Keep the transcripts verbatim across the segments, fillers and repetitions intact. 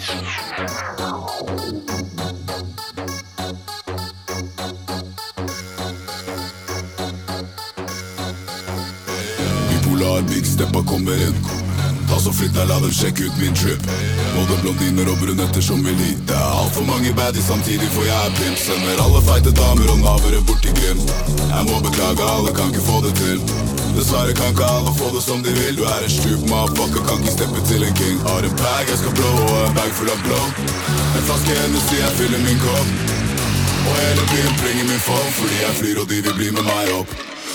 Bipolar, big steppa kommer inn. Ta så flytt deg, la dem sjekke ut min trip. Både blondiner og brunetter som vil hit. Det er alt for mange baddies samtidig, for jeg er pimp. Sender alle feite damer og navere bort til Grim. Jeg må beklage, alle kan ikke få det til. Dessverre kan ikke alle få det som de vil. Du er en sjuk motherfucker, kan ikke steppe til en king. Har en bag jeg skal blå og en bag full av blå. En flaske Hennessy, jeg fyller min kopp. Og hele byen bringer min form, fordi jeg flyr og de vil bli med meg opp.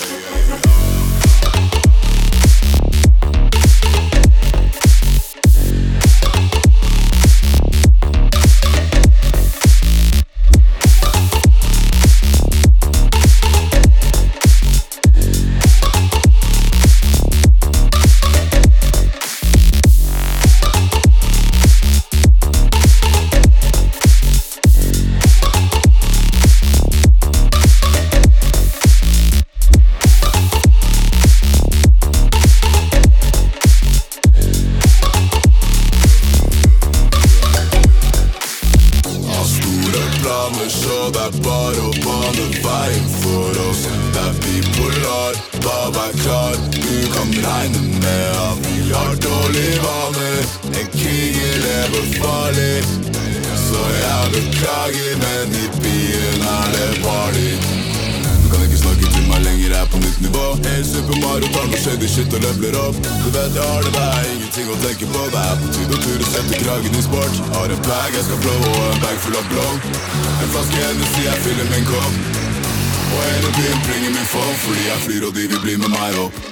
Så det er bare å bane veien for oss. Det er bipolar, bare vær klar. Du kan regne med at vi har dårlige vaner. En kriger lever farlig, så jeg beklager, men i byen er det party. Du kan ikke snakke til meg lenger, jeg er på nytt nivå. Helt Super Mario tar noe shady shit og leveler opp. Du vet jeg har det, det er ingenting å tenke på. Det er på tide å ture, sette kragen i sport. Har en bag jeg skal blå og en bag full av blå. En flaske Hennessy, jeg fyller min kopp. Og hele byen bringer min form, fordi jeg flyr og de vil bli med meg opp.